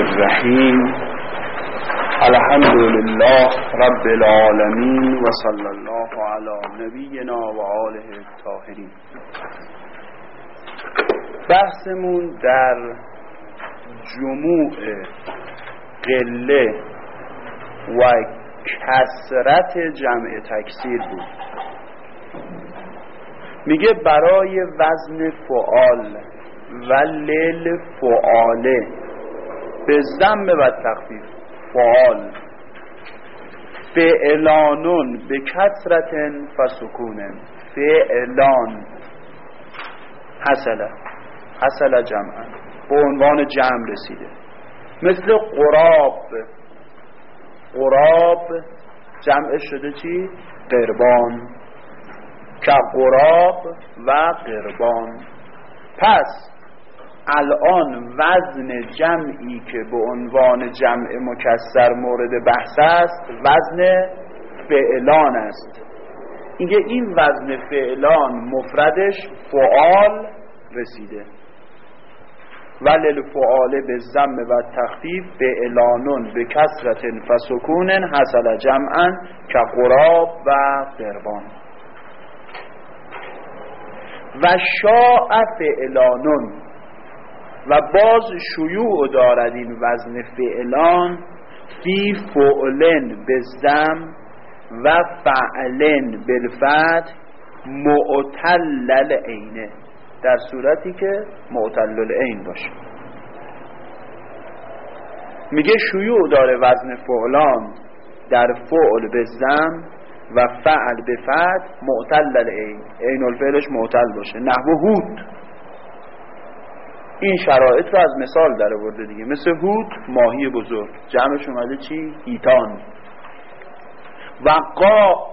الرحیم. الحمد لله رب العالمین و صلی الله علی نبینا و آله الطاهرین. بحثمون در جموع قله و کثرت جمع تکسیر بود. میگه برای وزن فعال و لیل فعاله به ضم و تخفیف فعال فعلانون به کثرت فسکونن فعلان حصل جمعا به عنوان جمع رسیده. مثل قراب جمعش شده چی؟ قربان. که قراب و قربان. پس الان وزن جمعی که به عنوان جمع مکسر مورد بحث است وزن فعلان است. این وزن فعلان مفردش فعال رسیده. وللفعال به ضم و تخفیف فعلانون به کثرت فسکون حصل جمعا که قراب و قربان. و شاء فعلانون و باز شیوع دارد این وزن فعلان فی فعلن به ضم و فعلن بالفتح معتلل عینه، در صورتی که معتلل عین باشه. میگه شیوع داره وزن فعلان در فعل به ضم و فعل به فتح معتلل عین، عین الفعلش معتل باشه. نحو هود این شرایط رو از مثال در آورده دیگه. مثل هود ماهی بزرگ، جمعش اومده چی؟ هیتان. و قاع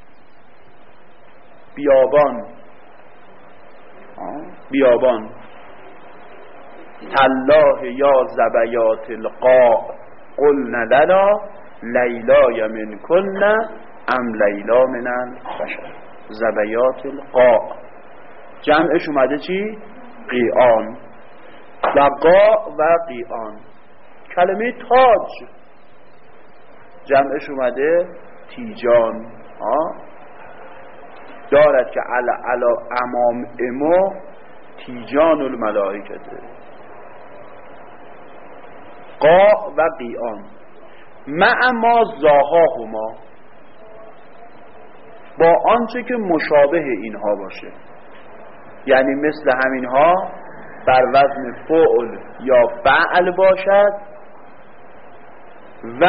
بیابان تالله یا زبیات القاع قلنا لنا لیلا من کن ام لیلا من البشر. زبیات القاع جمعش اومده چی؟ قیعان. و قاع و قیعان. کلمه تاج جمعش اومده تیجان. دارد که علا امام امو تیجان الملائکته. قاع و قیعان مع ما زاهاهما، با آنچه که مشابه اینها باشه، یعنی مثل همینها بر وزن فعل یا فعل باشد و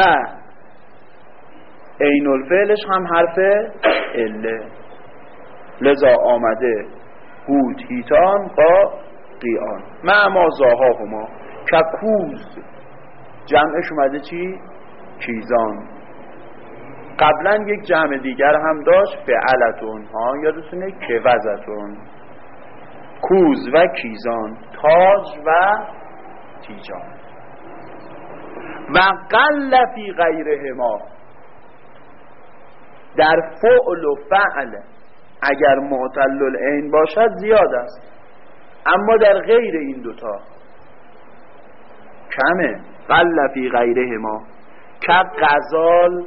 عین الفعلش هم حرف اله. لذا آمده هود هیتان با قیعان. مع ما زاهاهما که کوز جمعش اومده چی؟ کیزان. قبلا یک جمع دیگر هم داشت فعلتون، یادتونه که وزتون. کوز و کیزان، تاج و تیجان. و قل فی غیرهما، در فعل و فعل اگر معتل العین باشد زیاد است، اما در غیر این دوتا کمه. قل فی غیرهما که غزال.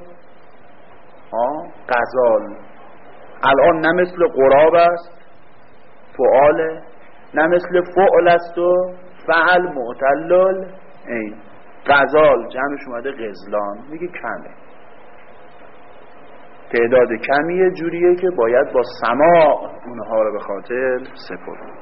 غزال الان نه مثل قراب است فعاله، نه مثل فعل است و فعل معتل عین. غزال جمعش اومده غزلان. میگه کمه، تعداد کمیه، جوریه که باید با سماع اونها رو به خاطر سپرد.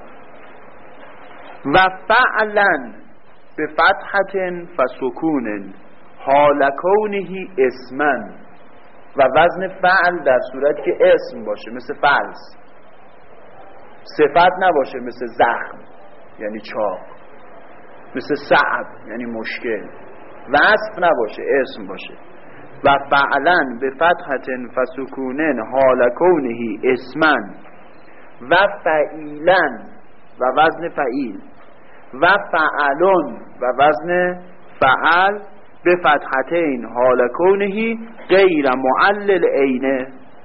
و فعلا به فتحت فسکون حال کونهی اسمن، و وزن فعل در صورت که اسم باشه مثل فلس، صفت نباشه مثل زخم یعنی چاق، مثل صعب یعنی مشکل، وصف نباشه اسم باشه. و فعلا به فتحت فسکونن حال کونهی اسمن و فعیلن و وزن فعیل و فعلون و وزن فعل به فتحتین حال کونهی غیر معلل عینه،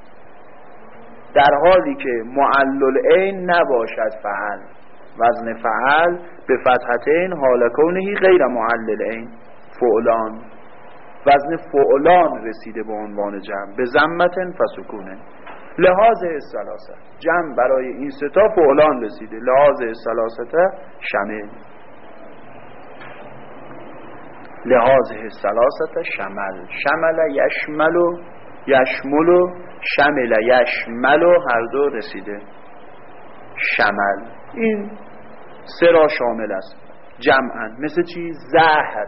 در حالی که معلل عین نباشد فعل. وزن فعل به فتحتین حال کونهی غیر معلل عین. فعلان، وزن فعلان رسیده به عنوان جمع. به ضمتن فسکونه لحاظ الثلاثه، جمع برای این ستا فعلان رسیده. لحاظ الثلاثه شمل، لحاظ الثلاثه شمل. شمل یشمل، یشمل، شمل یشمل، هر دو رسیده شمل. این سه را شامل است جمعا. مثل چی؟ زهر.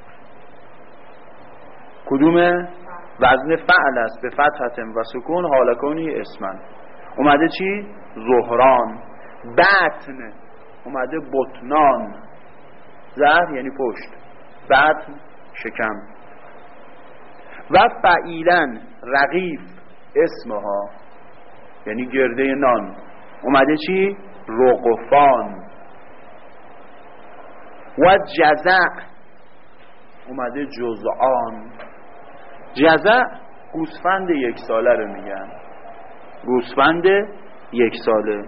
کدوم؟ وزن فعل است به فتحت و سکون حال کونی اسمن. اومده چی؟ زهران. بطن اومده بطنان. زهر یعنی پشت، بطن شکم. و فعیلن رغیف اسمها یعنی گرده نان. اومده چی؟ رغفان. و جزع اومده جزعان. جزع گوسفند 1 ساله رو میگن، گوسفند 1 ساله.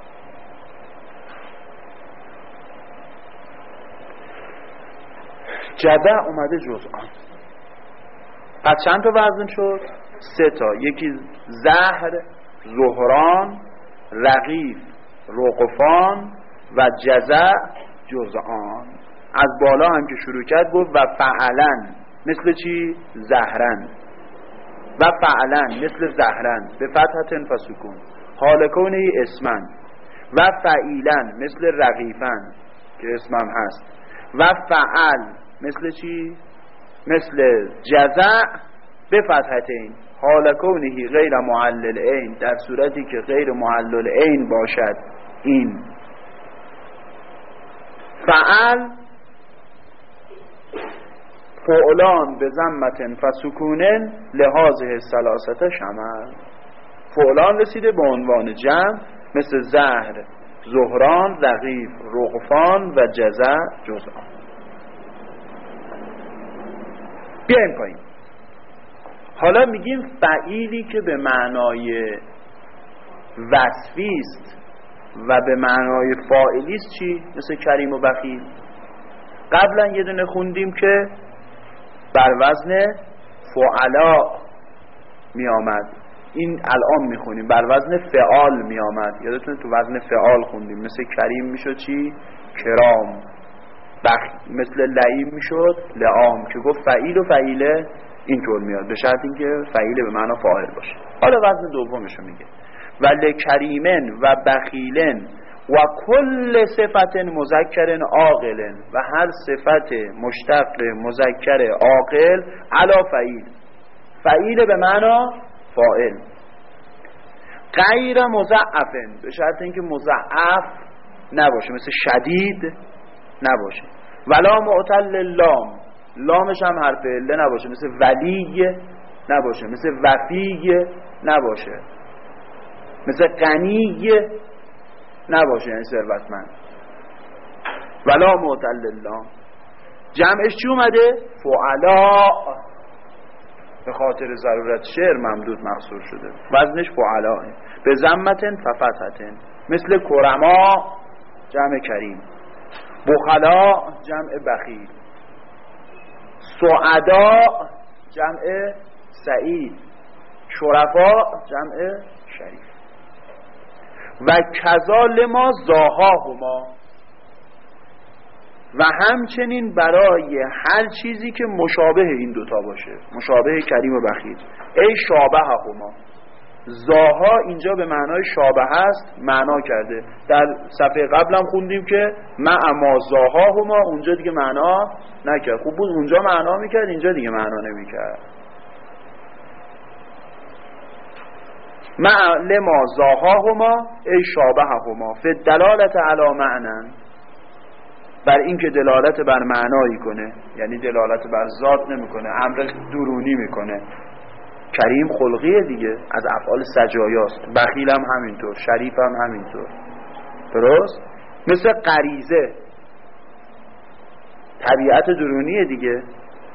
جزع اومده جزعان. پس چند تا وزن شد؟ 3 تا. یکی زهر، زهران، رغیف، رغفان و جزع جزعان. از بالا هم که شروع کرد گفت و فعلن مثل چی؟ زهرن. و فعلن مثل زهرن به فتحتن فسکون حال کونه اسمن. و فعیلن مثل رغیفن که اسمم هست. و فعل مثل چی؟ مثل جزع به فتحتین حال کونه غیر معلل عین، در صورتی که غیر معلل عین باشد. این فعل فعلان به ضمتن فسکونن لحاظه ثلاثه شمل. فعلان رسیده به عنوان جمع مثل زهر، زهران، رغیف، رغفان و جزع جزعان. بیایم پایین. حالا میگیم فعیلی که به معنای وصفی است و به معنای فاعلی است چی؟ مثل کریم و بخیل. قبلا یه دونه خوندیم که بر وزن فعلا می آمد. این الان می خونیم بر وزن فعال می آمد. یادتونه تو وزن فعال خوندیم. مثل کریم می شد چی؟ کرام. مثل لعیم می شد لعام، که گفت فعیل و فعیله اینطور میاد به شرط اینکه فعیله به معنی فاعل باشه. حالا وزن دومشو میگه و لکریمن و بخیلن و کل صفت مذکر عاقل و هر صفت مشتق مذکر عاقل علا فعیل. فعیل به معنی فاعل. غیر مضاعفن به شرط اینکه مضاعف نباشه، مثل شدید نباشه. ولا معتل لام، لامش هم حرف عله نباشه، مثل ولی نباشه، مثل وفی نباشه، مثل غنی نباشه یعنی ثروتمند. ولا معتل لام. جمعش چی اومده؟ فعلا. به خاطر ضرورت شعر ممدود مقصور شده. وزنش فعلا. به ضمتن ففتحتن مثل کرما جمع کریم، بخلا جمع بخیل، سعدا جمع سعید، شرفا جمع شریف. و کذا لما زاهاهما، و همچنین برای هر چیزی که مشابه این دوتا باشه، مشابه کریم و بخیل. ای شابههما، زاها اینجا به معنای شابه است معنا کرده. در صفحه قبلم خوندیم که ما زاهاهما اونجا دیگه معنا نکرد. خوب بود اونجا معنا میکرد، اینجا دیگه معنا نمیکرد. مع لما زاهاهما ای شابههما فی دلالت علی معنن، بر این که دلالت بر معنایی کنه، یعنی دلالت بر ذات نمیکنه، امر درونی میکنه. کریم خلقیه دیگه، از افعال سجایاست. بخیل هم همینطور، شریف هم همینطور. درست؟ مثل غریزه، طبیعت درونیه دیگه.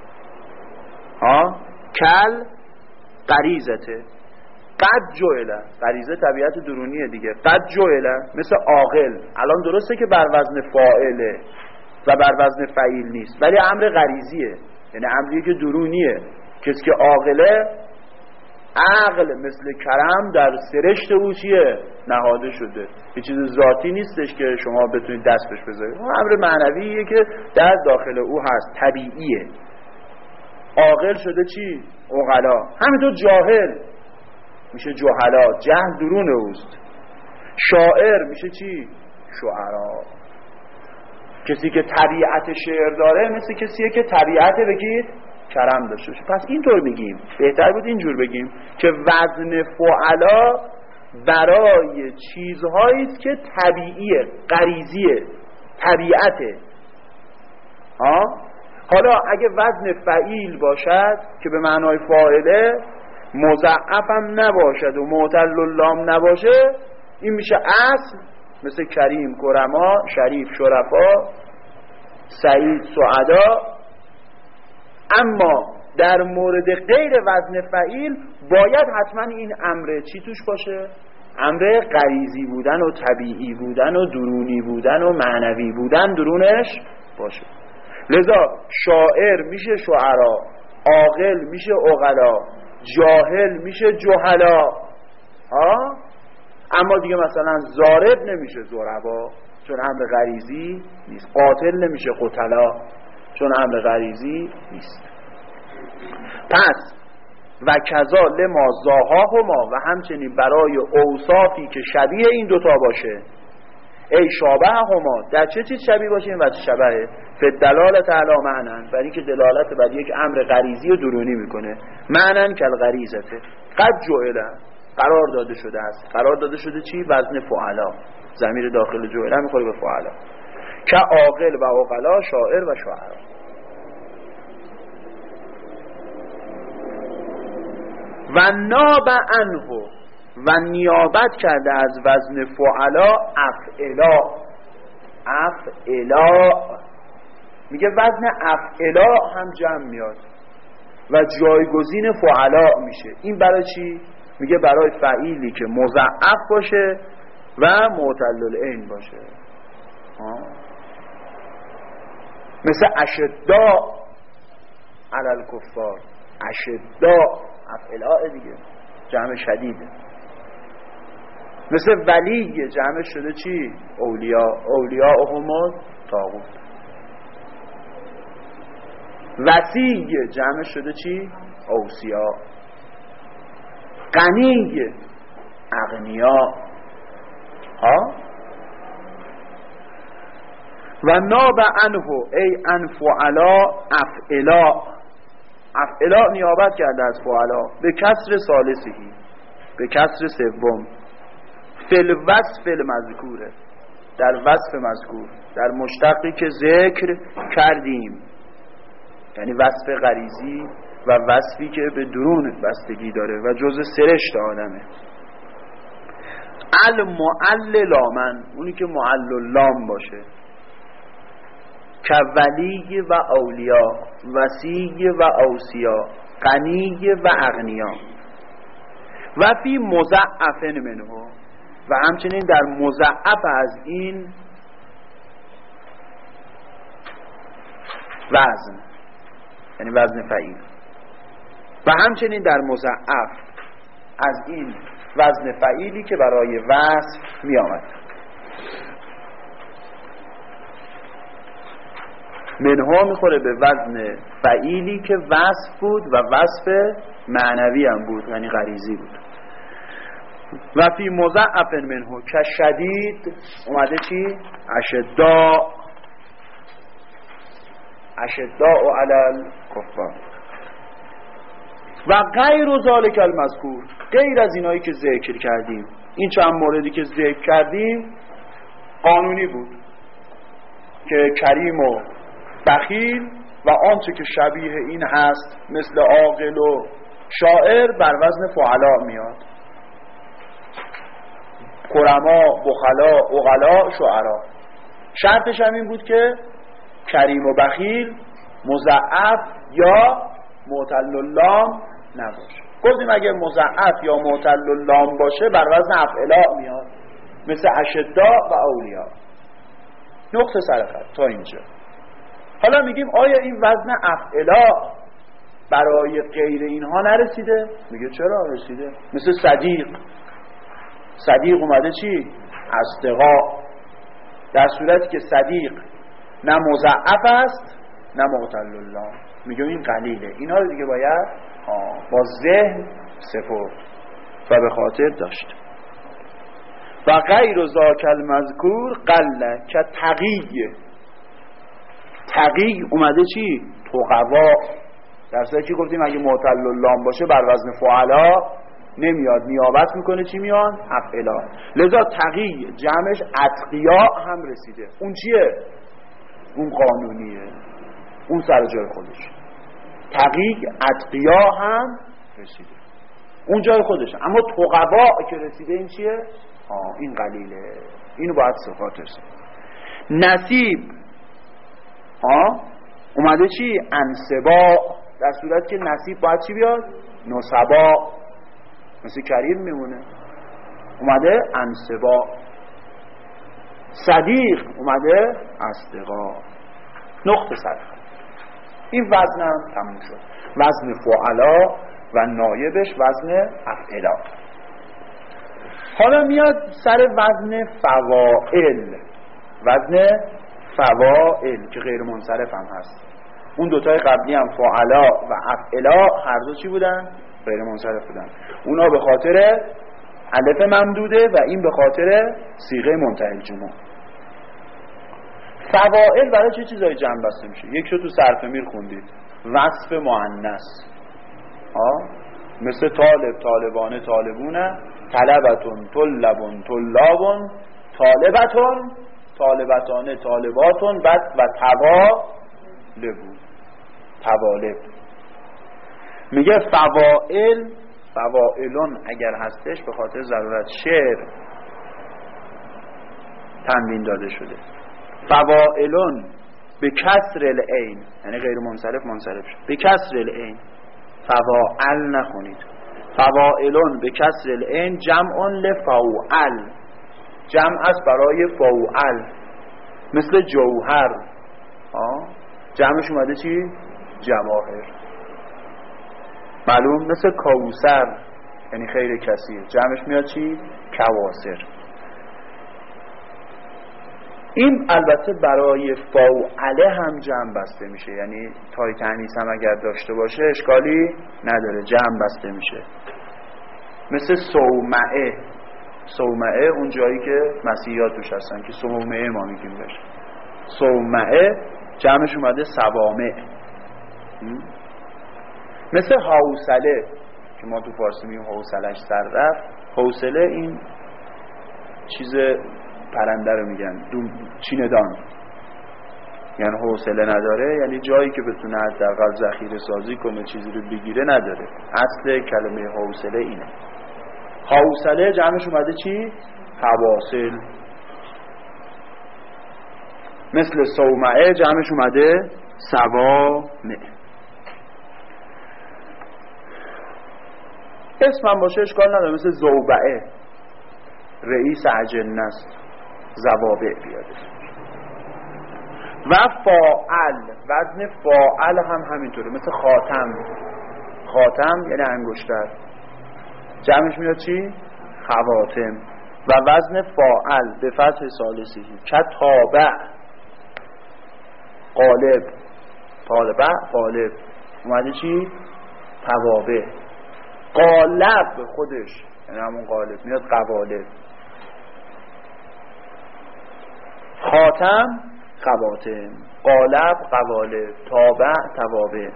کل غریزته، قد جوئله، غریزه طبیعت درونیه دیگه. قد جوئله مثل عاقل. الان درسته که بر وزن فاعله و بر وزن فعیل نیست، ولی امر غریزیه. یعنی امریه که درونیه. کسی که عاقله، عقل مثل کرم در سرشت او چیه؟ نهاده شده. یه چیز ذاتی نیستش که شما بتونید دست بهش بذارید، امر معنویه که در داخل او هست، طبیعیه. عاقل شده چی؟ عقلا. همینطور جاهل میشه جهلا، جهل درون اوست. شاعر میشه چی؟ شعرا. کسی که طبیعت شعر داره مثل کسیه که طبیعت بگید کرم داشته باشه. پس اینطور میگیم، بهتر بود اینجور بگیم که وزن فعلا برای چیزهایی است که طبیعیه، غریزیه، طبیعته. حالا اگه وزن فعیل باشد که به معنای فاعله، مضاعف هم نباشد و معتل اللام نباشه، این میشه اصل، مثل کریم کرما، شریف شرفا، سعید سعدا. اما در مورد غیر وزن فعیل باید حتما این امر چی توش باشه؟ امر غریزی بودن و طبیعی بودن و درونی بودن و معنوی بودن درونش باشه. لذا شاعر میشه شعرا، عاقل میشه عقلا، جاهل میشه جهلا. اما دیگه مثلا ضارب نمیشه ضربا، چون امر غریزی نیست. قاتل نمیشه قتلا، چون امر غریزی نیست. پس و کذا لما زاهاهما، و همچنین برای اوصافی که شبیه این دوتا باشه. ای شابههما، در چه چیز شبیه باشه؟ این وجه شبهه فدلالت علی معنن، برای اینکه دلالت بر یک امر غریزی و درونی میکنه. معنن کل غریزته قد جعله، قرار داده شده است. قرار داده شده چی؟ وزن فعلا. ضمیر داخل جعله میخوره به فعلا. که عاقل و عقلا، شاعر و شاعر. و ناب عنه، و نیابت کرده از وزن فعلا افعلا. افعلا میگه وزن افعلا هم جمع میاد و جایگزین فعلا میشه. این برای چی؟ میگه برای فعیلی که مضاعف باشه و معتل العین باشه. مثل اشداء علی الکفار، اشداء افعلا دیگه، جمع شدیده. مثل ولی جمع شده چی؟ اولیاء، اولیاء هم طاغوت. وسی جمع شده چی؟ اوصیا. غنی اغنیا. و ناب عنه ای ان فعلا افعلا. افعلا نیابت کرده از فعلا به کسر ثالثی، به کسر سوم. فل وصف المذکوره، در وصف مذکور، در مشتقی که ذکر کردیم، یعنی وصف غریزی و وصفی که به درون بستگی داره و جزء سرشت آدمه. المعللامن، اونی که معللام باشه، که ولی و اولیا، وسی و اوصیا، غنی و اغنیا. و فی مضاعفن منه، و همچنین در مضاعف از این وزن، یعنی وزن فعیل، و همچنین در مضاعف از این وزن فعیلی که برای وصف می آمد. منها میخوره به وزن فعیلی که وصف بود و وصف معنوی هم بود، یعنی غریزی بود. و فی مضاعف منه که شدید اومده چی؟ اشداء، اشداء علی الکفار. و غیر ذالک المذکور، غیر از اینایی که ذکر کردیم. این چند موردی که ذکر کردیم قانونی بود که کریم و بخیل و آنچه که شبیه این هست مثل عاقل و شاعر بر وزن فعلا میاد. کرما، بخلا، عقلا، شعرا. شرطش هم این بود که کریم و بخیل مضاعف یا معتل اللام نباشه. گفتیم اگه مضاعف یا معتل اللام باشه بر وزن افعلا میاد، مثل اشداء و اولیا. نقطه سر خط تا اینجا. حالا میگیم آیا این وزن افعلا برای غیر اینها نرسیده؟ میگه چرا رسیده. مثل صدیق اومده چی؟ اصدقاء. در صورتی که صدیق نه مضاعف است نه معتل الله، میگه این قلیله. اینا رو دیگه باید با ذهن سپرد و به خاطر داشت. و غیر ذاک المذکور قله که تقی اومده چی؟ تقوا. در صورتی که گفتیم اگه معتل اللام باشه بر وزن فعلا نمیاد، نیابت میکنه چی میاد؟ افعلا. لذا تقی جمعش اتقیا هم رسیده. اون چیه؟ اون قانونیه، اون سر جای خودش. تقی اتقیا هم رسیده، اون جای خودش. اما تقوا که رسیده این چیه؟ این قلیله. اینو باید صفات رسید. نصیب اومده چی؟ انصبا. در صورت که نصیب باید چی بیاد؟ نصبا. مثل کریم میمونه. اومده انصبا. صدیق اومده اصدقا. نقطه صرف. این وزن هم تموم شد. وزن فعلا و نایبش وزن افعلا. حالا میاد سر وزن فواعل. وزن فواعل که غیر منصرف هم هست. اون دوتای قبلی هم فعلا و افعلا هر دو چی بودن؟ غیر منصرف بودن. اونا به خاطر الف ممدوده و این به خاطر صیغه منتهی الجموع. فواعل برای چه چیزایی جمع بسته میشه؟ یک شو تو صرف میر خوندید، وصف مؤنث. مثل طالب، طالبانه، طالبونه، طلبتون، طلبون، طلابون، طالبتون، طالبتانه، طالباتون، و توالب. میگه فواعلون اگر هستش به خاطر ضرورت شعر تنوین داده شده. فواعلون به کسر العین، یعنی غیر منصرف منصرف شد. به کسر العین، فواعل نخونید. فواعلون به کسر العین جمع لفوعل، جمع است برای فوعل. مثل جوهر، جمعش اومده چی؟ جواهر. معلوم؟ مثل کوثر، یعنی خیر کثیر، جمعش میاد چی؟ کواسر. این البته برای فوعله هم جمع بسته میشه، یعنی تای تانیث هم اگر داشته باشه اشکالی نداره، جمع بسته میشه. مثل صومعه اون جایی که مسیحیات توش هستن که صومعه ما میگیم بهش. صومعه جمعش اومده صوامع. مثل حوصله که ما تو فارسی میگیم حوصله‌اش سر رفت. حوصله این چیز پرنده رو میگن، چیندان، یعنی حوصله نداره، یعنی جایی که بتونه حداقل ذخیره سازی کنه چیزی رو بگیره نداره. اصل کلمه حوصله اینه. حوصله جمعش اومده چی؟ حواصل. مثل صومعه جمعش اومده صوامع. اسم هم باشه اشکال نداره، مثل زوبعه، رئیس اجنه است، زوابع بیاده. و فاعل، وزن فاعل هم همینطوره، مثل خاتم یعنی انگشتر، جمعش میاد چی؟ خواتم. و وزن فاعل به فتح ثالثی کتابه، قالب اومده چی؟ توابع. قالب خودش یعنی همون قالب میاد قوالب. خاتم خواتم، قالب قوالب، تابع توابع.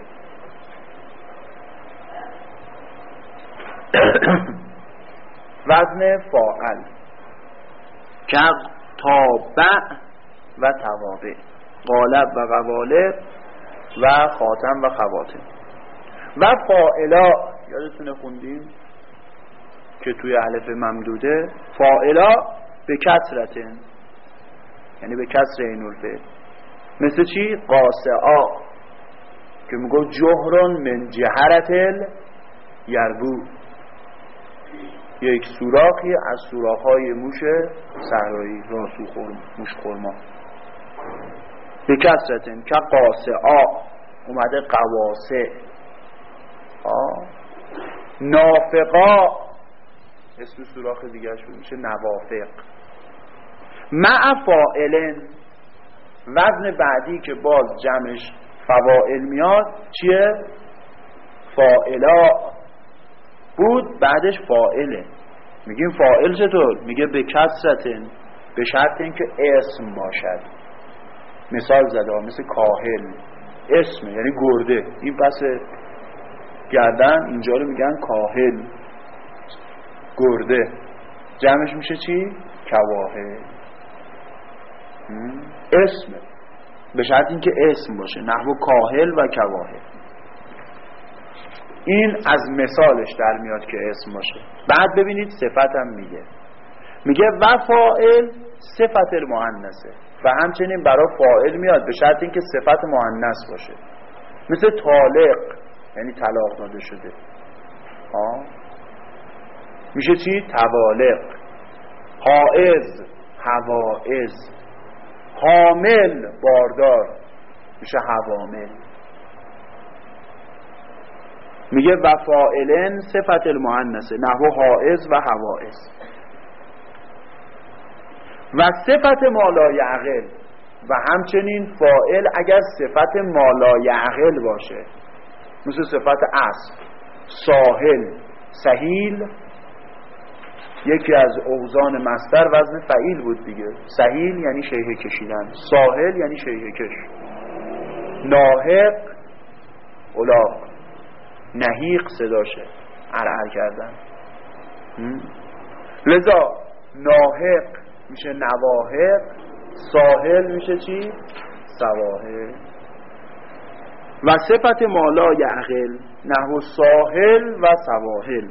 وزن فاعل که تابع و توابع، قالب و قوالب و خاتم و خواتم. و فاعلا یادتونه خوندیم که توی الف ممدوده فاعلا به کسرتن، یعنی به کسر این الفعل. مثل چی؟ قاسعا که میگو جهرون من جهرتل یربو، یک سوراخی از سوراخ‌های موش صحرایی، راسو موش خرما. به کسرتن که قاسعا اومده قواسع. نافقا اسم سوراخ دیگه شد میشه نوافق. مع فاعلن وزن بعدی که باز جمعش فواعل میاد چیه؟ فاعلا بود بعدش فاعله. میگیم فاعل چطور؟ میگه به کسرتن به شرط اینکه اسم باشد. مثال زده مثل کاهل اسم یعنی گرده، این پس گردن اینجا رو میگن کاهل گرده، جمعش میشه چی؟ کواهل. اسم به شرط اینکه اسم باشه، نحو کاهل و کواهل. این از مثالش در میاد که اسم باشه. بعد ببینید صفت هم میگه و فاعل صفت المؤنثه و همچنین برای فاعل میاد به شرط اینکه صفت مؤنث باشه. مثل طالق یعنی طلاق داده شده میشه چی؟ توالق. حائض حوائض. حامل باردار میشه حوامل. میگه و فاعلن صفت المؤنثه نحو حائض و حوائض. و صفت ما لا یعقل و همچنین فاعل اگر صفت ما لا یعقل باشه، مثل صفت اسب، ساحل، سهیل یکی از اوزان مصدر وزن فعیل بود دیگه. سهیل یعنی شیهه کشیدن، ساحل یعنی شیهه کش. ناهق الاغ، نهیق صداشه عرعر کردن. لذا ناهق میشه نواهق، ساحل میشه چی؟ سواحل. و صفت ما لا یعقل نحو ساحل و سواحل.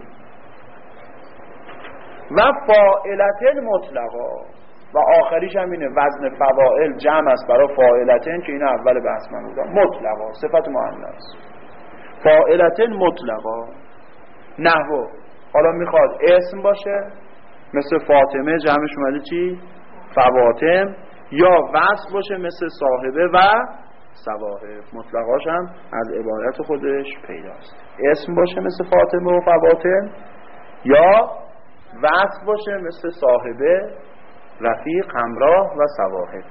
و فاعلتن مطلقا و آخریش هم اینه وزن فواعل جمع است برای فاعلتن که این اول بحث من بودم. مطلقا صفت مؤنث. فاعلتن مطلقا نحو حالا میخواد اسم باشه مثل فاطمه جمعش اومده چی؟ فواطم، یا وصف باشه مثل صاحبه و صواحب. مطلقاش هم از عبارت خودش پیداست. اسم باشه مثل فاطمه و فواطم یا وصف باشه مثل صاحبه، رفیق، همراه و صواحب.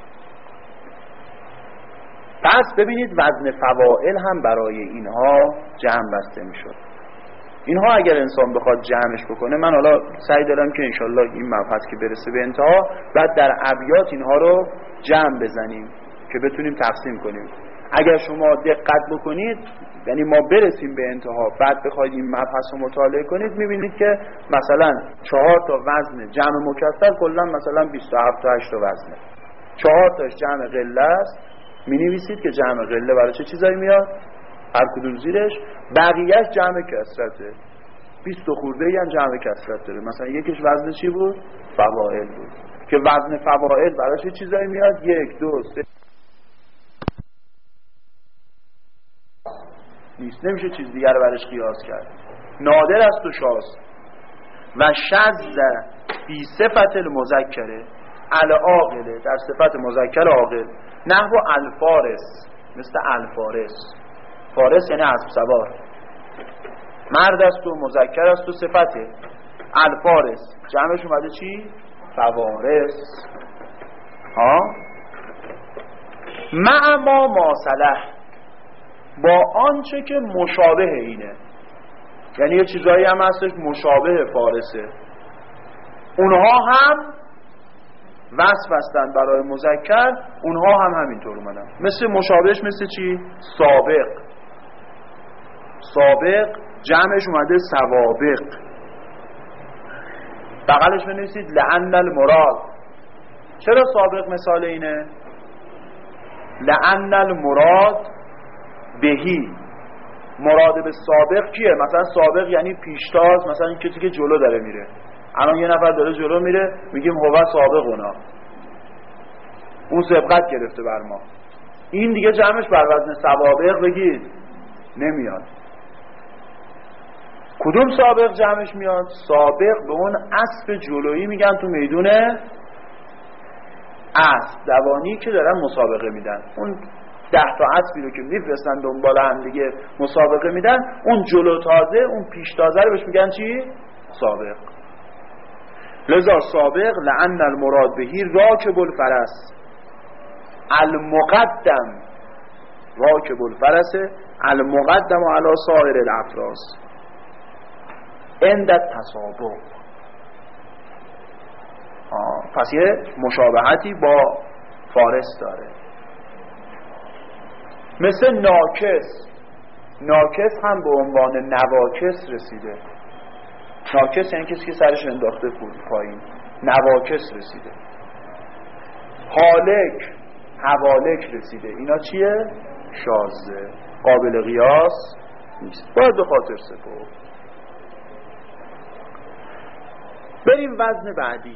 پس ببینید وزن فواعل هم برای اینها جمع بسته میشد. اینها اگر انسان بخواد جمعش بکنه، من حالا سعی دارم که انشالله این مبحث که برسه به انتها بعد در ابیات اینها رو جمع بزنیم که بتونیم تقسیم کنیم. اگر شما دقت بکنید یعنی ما برسیم به انتها بعد بخواید این مبحث رو مطالعه کنید، میبینید که مثلا 4 تا وزن جمع مکسر کلا مثلا 27 تا 8 تا وزنه، 4 تاش جمع قله است، می‌نویسید که جمع قله برای چه چیزایی میاد، هر کدوم زیرش، بقیه‌اش جمع کسرته، 20 خورده ای هم جمع کسرت داره. مثلا یکیش وزن چی بود؟ فواعل بود که وزن فواعل برای چه چیزایی میاد؟ 1 2 3 نیست، نمیشه چیز دیگر رو برش قیاس کرد. نادر است و شاذ. و شذ فی صفت المذکره العاقله، در صفت مذکر عاقل، نحو الفارس مثل الفارس. فارس یعنی اسب سوار، مرد است و مذکر است و صفته. الفارس جمعش اومده چی؟ فوارس. مع ما ماصله، با آنچه که مشابه اینه، یعنی یه چیزایی هم هستش مشابه فارسه، اونها هم وصف هستن برای مذکر، اونها هم همینطور اومدن. مثل مشابهش مثل چی؟ سابق. سابق جمعش اومده سوابق. بغلش بنویسید لأن المراد. چرا سابق مثال اینه؟ لأن المراد بهی، مراد به سابق کیه؟ مثلا سابق یعنی پیشتاز، مثلا این کسی که جلو داره میره. الان یه نفر داره جلو میره میگیم هو سابق اونا، اون سبقت گرفته بر ما. این دیگه جمعش بر وزن سوابق بگید نمیاد. کدوم سابق جمعش میاد؟ سابق به اون اسب جلویی میگن تو میدون اسب دوانی که دارن مسابقه میدن، اون 10 تا اسبی رو که میفرستن دنبال هم دیگه مسابقه میدن، اون جلو تازه، اون پیش تازه رو بهش میگن چی؟ سابق. لذا سابق لعن المراد بهی راکب الفرس المقدم، راکب الفرس المقدم علی سایر الافراس عند التسابق. پس یه مشابهتی با فارس داره. مثل ناکس، ناکس هم به عنوان نواکس رسیده. ناکس یعنی کسی که سرش انداخته پایین، نواکس رسیده. حالک، حوالک رسیده. اینا چیه؟ شاذه، قابل قیاس نیست، باید به خاطر سپرد. بریم وزن بعدی.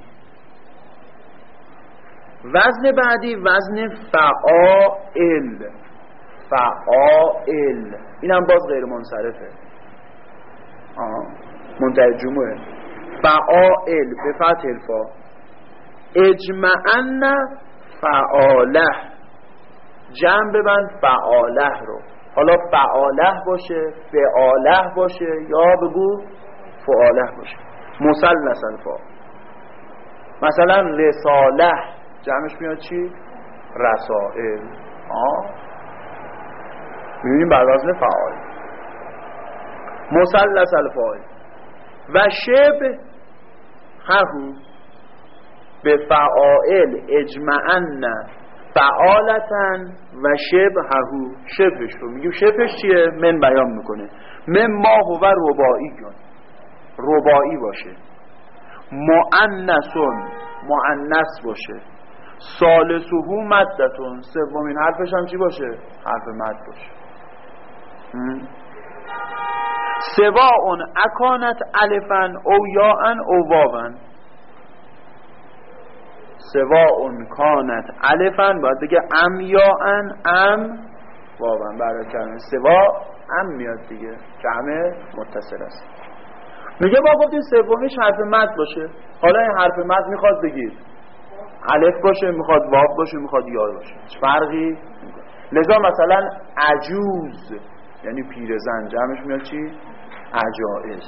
وزن بعدی وزن فعائل. فعائل این هم باز غیر منصرفه، منتهی جمعه. فعائل به فتح الفا. اجمعن فعاله، جمع ببند فعاله رو. حالا فعاله باشه، فعاله باشه، یا بگو فعاله باشه. مثلث الفا. مثلا رساله جمعش میاد چی؟ رسائل. میبینیم بر وزن فعال. مثلث الفاعل. و شبه ههو به فعائل اجمعن فعالتن و شبه ههو. شبهش رو میگیم. شبهش چیه؟ من بیان میکنه. من ما هو رباعی کن، رباعی باشه. مؤنثون، مؤنث باشه. ثالثه مدتون، سومین حرفش هم چی باشه؟ حرف مد باشه. سواء اکانت الفا او یاء او واوا. سواء کانت الفا باید بگه ام یاء ام واوا. برای کلمه سوا ام میاد دیگه، جمع متصل است. میگه ما گفتیم سومیش حرف مد باشه. حالا این حرف مد میخواد بگید الف باشه، میخواد واو باشه، میخواد یا باشه، چه فرقی؟ لذا مثلا عجوز یعنی پیرزن، جمعش میاد چی؟ عجائز.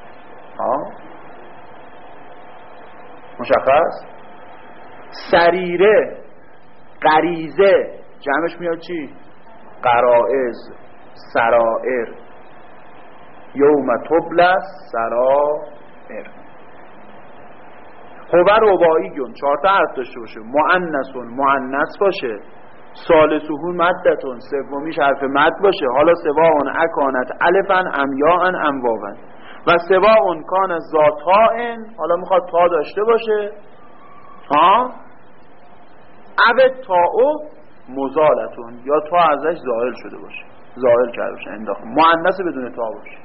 مشخص؟ سریره، غریزه، جمعش میاد چی؟ قرائز، سرائر. یوم تبلی سرائر. خبر رباعی گون 4 تا حرف داشته باشه. مؤنثون، مؤنث باشه. ثالثه مدتون، سومیش حرف مد باشه. حالا سواء اکانت الفا ام یاء ام واوا. و سواء کان ذاتاء، حالا میخواد تا داشته باشه. او تاء مزالتون، یا تا ازش زائل شده باشه، زائل کرده باشه، انداخت. مؤنث بدون تا باشه.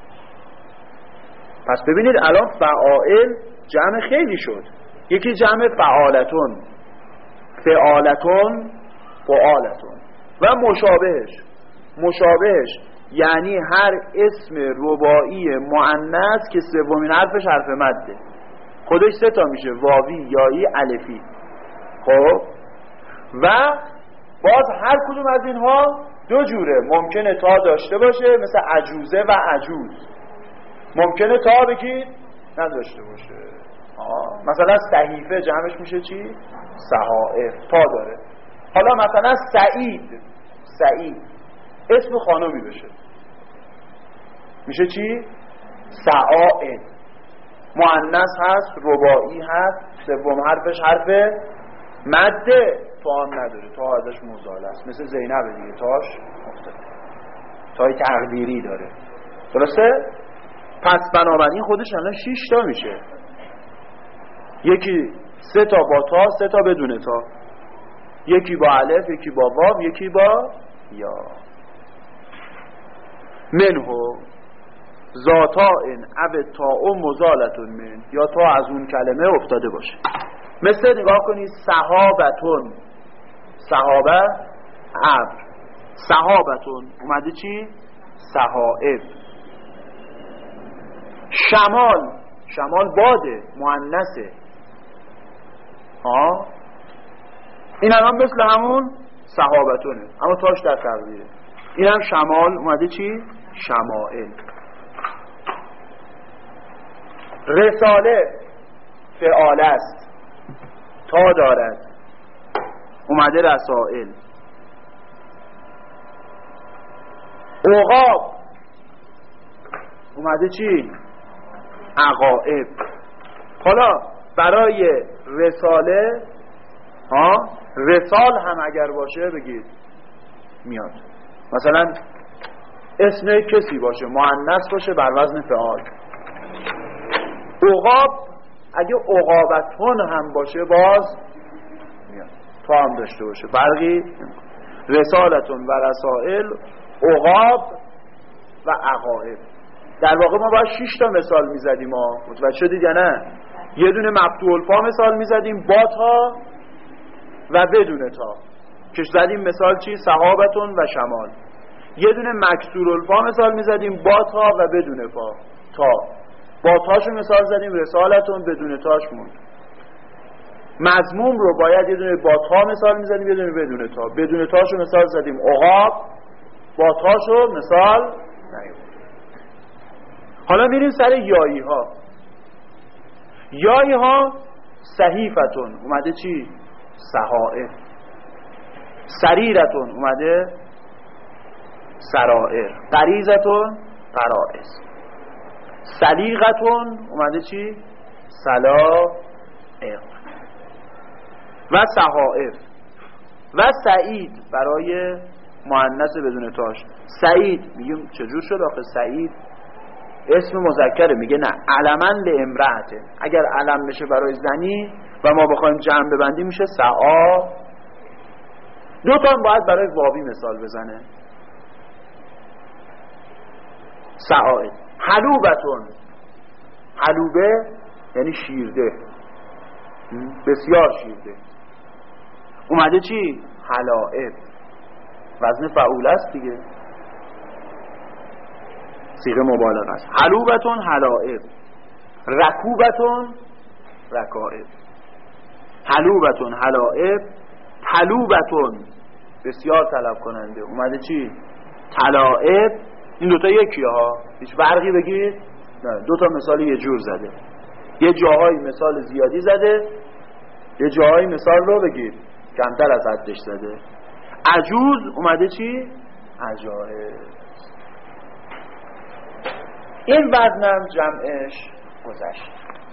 پس ببینید الان فعائل جمع خیلی شد. یکی جمع فعالتون، فعالتون، فعالتون. و مشابهش، مشابهش یعنی هر اسم رباعی مؤنث که سومین حرفش حرف مده، خودش 3 تا میشه: واوی، یایی، الفی. خب و باز هر کدوم از اینها 2 جوره. ممکنه تا داشته باشه مثل عجوزه و عجوز، ممکنه تا بگید نداشته باشه. مثلا صحیفه جمعش میشه چی؟ صحائف، تا داره. حالا مثلا سعید، سعید اسم خانمی بشه میشه چی؟ سعائد. مؤنث هست، رباعی هست، سوم حرفش حرف مده، تا هم نداره، تا ازش مزاله است. مثل زینب دیگه، تاش مختلف، تای تقدیری داره. درسته؟ پس بنابراین خودش الان 6 تا میشه. یکی 3 تا با تا، 3 تا بدون تا. یکی با الف، یکی با واو، یکی با یا. منهو ذاتائن او تاء مزالتون من، یا تا از اون کلمه افتاده باشه. مثل نگاه کنید صحابتون، صحابه ابر، صحابتون اومده چی؟ صحائف. شمال، شمال باده، مؤنثه. این هم مثل همون صحابتونه، اما تاش در تقدیره. این هم شمال اومده چی؟ شمائل. رساله فعال است، تا دارد، اومده رسائل. عقاب اومده چی؟ عقائب. حالا برای رساله رسال هم اگر باشه بگید میاد. مثلا اسم کسی باشه مؤنث باشه بر وزن فعال. عقاب اگه عقابتون هم باشه باز میاد، تا هم داشته باشه فرقی. رسالتون و رسائل، عقاب و عقائب. در واقع ما باید 6 تا مثال میزدیم. ما متوجه شدید یا نه؟ یه دونه مفتوح الفا مثال میزدیم با تا و بدون تا، که زدیم مثال چی؟ صحابتون و شمال. یه دونه مکسور الفا مثال میزدیم با تا و بدون فا، تا. با تاشو مثال زدیم رسالتون، بدون تاش موند. مضموم رو باید یه دونه با تا مثال میزدیم، یه دونه بدون تا. بدون تاشو مثال زدیم عقاب، با تاشو مثال نیومد. حالا میریم سر یایی ها. یایی ها صحیفتون اومده چی؟ صحائف. سریرتون اومده سرائر. غریزتون غرائز. سلیقتون اومده چی؟ سلائق. و صحائف. و سعید برای مؤنث بدون تاش. سعید میگیم چجور شد آخه؟ سعید اسم مذکره، میگه نه علمن لامرأته. اگر علم بشه برای زنی و ما بخوایم جمع ببندیم میشه سعا. دو تا باید برای واوی مثال بزنه. سعائد. حلوبتون، حلوبه یعنی شیرده، بسیار شیرده. اومده چی؟ حلائب. وزن فعول است دیگه، صیغه مبالغه است. حلوبتون حلائب. رکوبتون رکائب. حلوبتون حلائب. طلوبتون بسیار طلب کننده، اومده چی؟ طلائب. این دوتا یکی ها، هیچ فرقی بگید نه. دوتا مثال یه جور زده، یه جاهایی مثال زیادی زده، یه جاهایی مثال رو بگید کمتر از حدش زده. عجوز اومده چی؟ عجائز. این وزنم جمعش گذشت.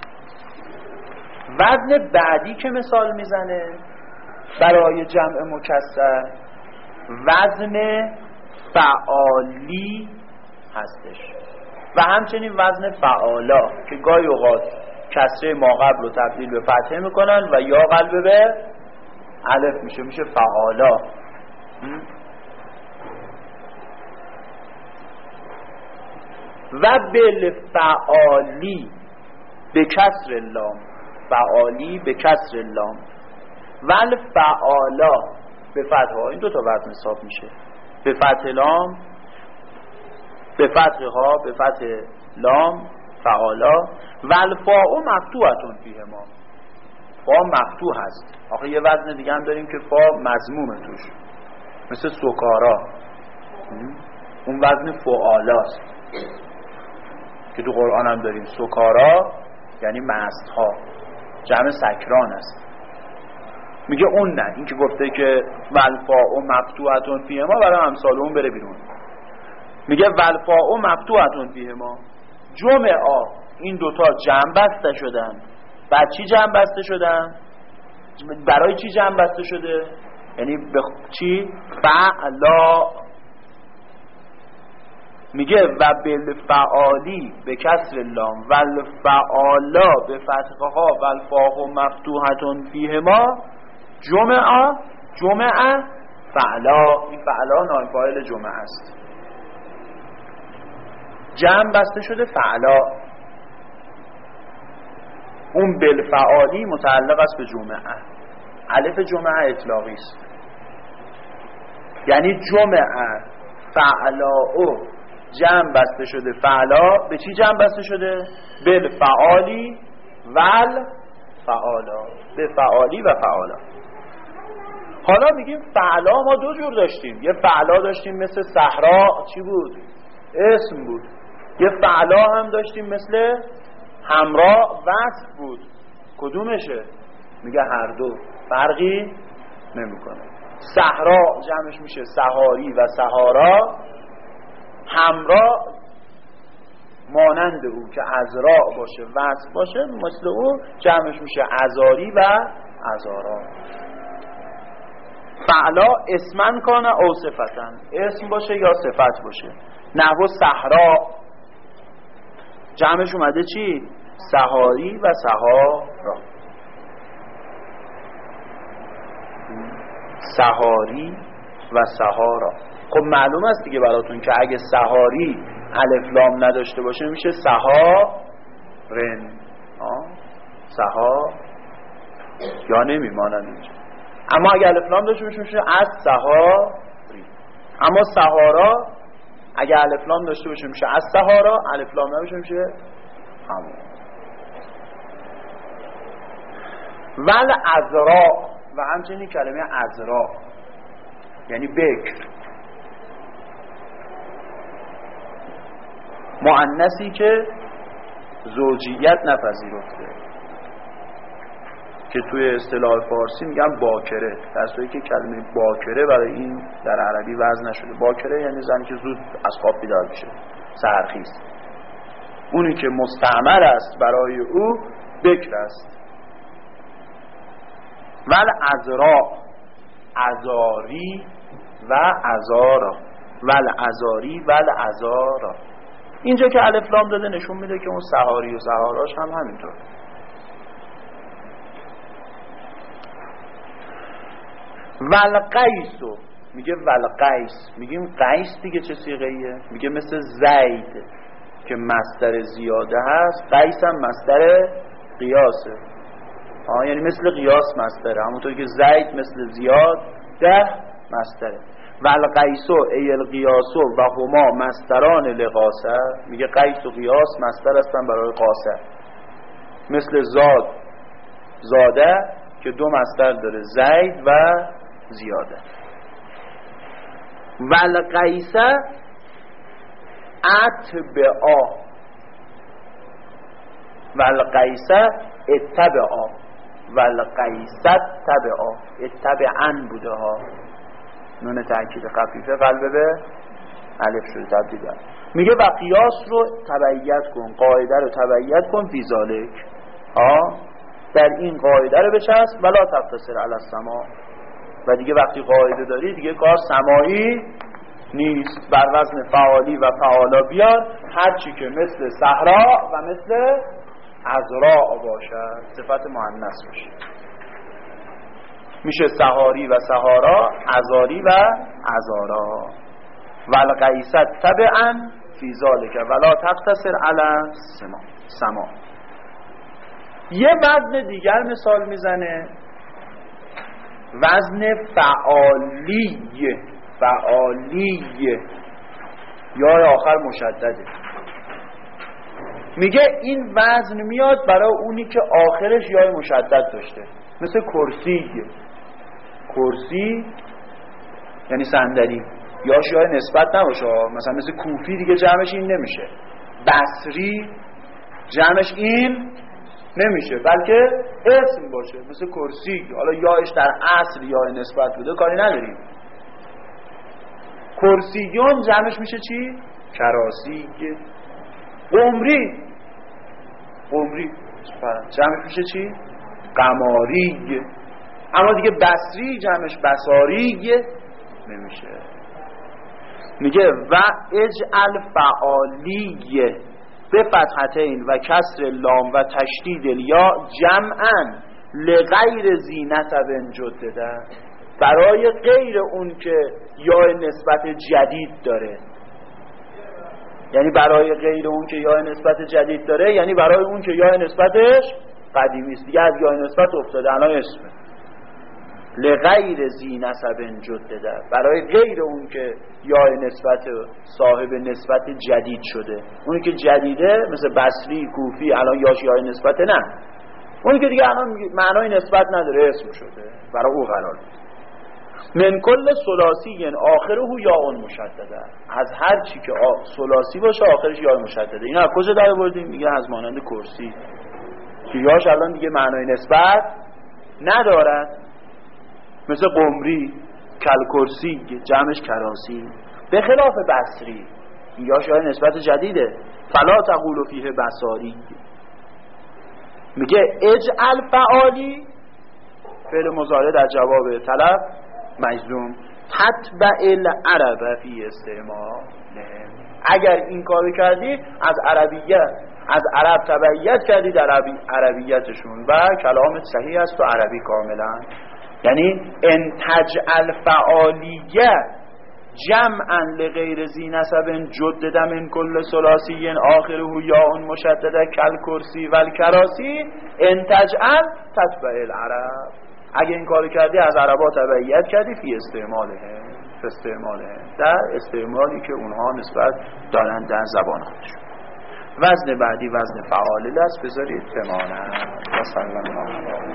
وزن بعدی که مثال میزنه برای جمع مکسر وزن فعالی هستش و همچنین وزن فعالا که گاهی اوقات کسره ما قبل رو تبدیل به فتحه میکنن و یا قلب به الف میشه فعالا. و بالفعالی به کسر لام. فعالی به کسر لام. ول فعالا به فتح ها. این دو تا وزن حساب میشه. به فتح لام، به فتح ها، به فتح لام فعالا. ول فاء مفتوحتون فیه ما. فا مفتوح هست. آخه یه وزن دیگه هم داریم که فا مضمومه توش، مثل سکارا. اون وزن فعالاست که تو قرآن هم داریم. سکارا یعنی مست ها، جمع سکران است. میگه اون نه، این که گفته که ولفاء مفتوحتون فیه ما برای امثال اون بره بیرون. میگه ولفاء مفتوحتون فیه ما. جمعا این دوتا جمع بسته شدن. بعد چی جمع بسته شدن؟ برای چی جمع بسته شده؟ یعنی به چی؟ فعلا. میگه و بالفعالی به کسر لام والفعالا به فتحها والفاء مفتوحتون فیه ما. جمعه فعلا. این فعلا نائب فاعل جمعه است. جمع بسته شده فعلا. اون بالفعالی متعلق است به جمعه. الف جمعه اطلاقی است، یعنی جمعه فعلا جمع بسته شده. فعلا به چی جمع بسته شده؟ بالفعالی ول فعالا. به فعالی و فعالا. حالا میگیم فعلا ما دو جور داشتیم، یه فعلا داشتیم مثل صحرا، چی بود؟ اسم بود. یه فعلا هم داشتیم مثل حمرا، وصف بود. کدومشه؟ میگه هر دو، فرقی نمیکنه. صحرا جمعش میشه صحاری و صحارا، حمرا مانند او که عذرا باشه وصف باشه مثل او جمعش میشه عذاری و عذارا. فعلا اسمن کانه او صفتن، اسم باشه یا صفت باشه. نحو صحرا جمعش اومده چی؟ صحاری و صحارا. صحاری و صحارا. خب معلوم است دیگه براتون که اگه صحاری الف لام نداشته باشه میشه صحارن. صحا یا نمیمانند اینجا. اما اگه الف لام داشته باشه میشه از صحاری. اما صحارا اگه الف لام داشته باشه میشه از صحارا، الف لام نداشته میشه همون. ول عذرا و همچنین کلمه عذرا یعنی بکر، مؤنثی که زوجیت نپذیرفته، که توی اصطلاح فارسی میگن باکره، در صورتی که کلمه باکره برای این در عربی وضع نشده. باکره یعنی زنی که زود از خواب بیدار میشه، سحرخیز. اونی که مستعمل است برای او بکر است. ول عذرا عذاری و عذارا، ول عذاری ول عذارا. اینجا که الف لام داده نشون میده که اون صحاری و صحاراش هم همینطور. ول قیس میگه ول قیس، میگیم قیس دیگه چه صیغه‌ایه؟ میگه مثل زید که مصدر زیاده هست، قیس هم مصدر قیاسه. یعنی مثل قیاس مصدره، همونطور که زید مثل زیاد ده مصدره. ول قیسو ای القیاسو و هما مصدران لقاسه، میگه قیس و قیاس مصدر هستن برای قاسه. مثل زاد زاده که دو مصدر داره، زید و زیاده. ول قیسه اتبعا، ول قیسه اتبعا، ول قیست تبعا، اتبعن بوده ها، نون تأکید خفیفه قلبه به الف شده تبدیل. میگه و قیاس رو تبعیت کن، قاعده رو تبعیت کن فی ذالک، در این قاعده رو بچسب ولا تقتصر علی السما. و دیگه وقتی قاعده داری دیگه کار سماعی نیست، بر وزن فعالی و فعالا بیار، هرچی که مثل صحرا و مثل عذرا باشد صفت مؤنث باشه، میشه صحاری و صحارا، عذاری و عذارا. والقیست تبعا فی ذالک ولا تقتصر علی سما. یه وزن دیگر مثال میزنه، وزن فعالیه. فعالیه یا آخر مشدده. میگه این وزن میاد برای اونی که آخرش یای مشدد داشته، مثل کرسیه. کرسی یعنی صندلی، یاش یای نسبت نباشه، مثلا مثل کوفی دیگه جمعش این نمیشه، بصری جمعش این نمیشه، بلکه اسم باشه مثل کرسی. حالا یایش در اصل یای نسبت بوده کاری نداریم. کرسیون جمعش میشه چی؟ کراسی. قمری، قمری جمعش میشه چی؟ قماری. اما دیگه بصری جمعش بصاری نمیشه. میگه و اجعل فعالیه به فتحتین و کسر لام و تشدید الیا جمعا لغیر زینت بن جدده، برای غیر اون که یا نسبت جدید داره. یعنی برای غیر اون که یا نسبت جدید داره، یعنی برای اون که یا نسبتش قدیمی است، دیگه از یا نسبت افتاده الان اسمه. لغیر ذی نسب جدده، برای غیر اون که یا نسبت صاحب نسبت جدید شده. اونی که جدیده مثل بصری، کوفی الان یاش یا نسبت، نه. اونی که دیگه الان معنای نسبت نداره اسم شده، برای او قرار بده. من کل ثلاثی آخره یا مشدده، از هر چی که ثلاثی باشه آخرش یا مشدده. اینا از کجا در آوردیم؟ میگه از مانند کرسی که یاش الان دیگه معنای نسبت ندارد، مثل قمری، کل کرسی جمعش کراسی، به خلاف بصری یاش های نسبت جدیده، فلا تقول فیه بصاری. میگه اجعل فعالی فعل مضارع در جواب طلب مجزوم تتبع العرب فی استعمال، اگر این کارو کردی از عربیت، از عرب تبعیت کردی در عربیتشون و کلامت صحیح است و عربی کاملا. یعنی ان تجعل فعالیه جمعا لغیر ذی نسب جدد من کل ثلاثی آخره یا مشدده کل کرسی و الکراسی ان تجعل تتبع العرب. اگه این کارو کردی از عربا تبعیت کردی فی استعماله، در استعمالی که اونها نسبت دارن در زبان خودشون. وزن بعدی وزن فعاله است، بذارید بمانم.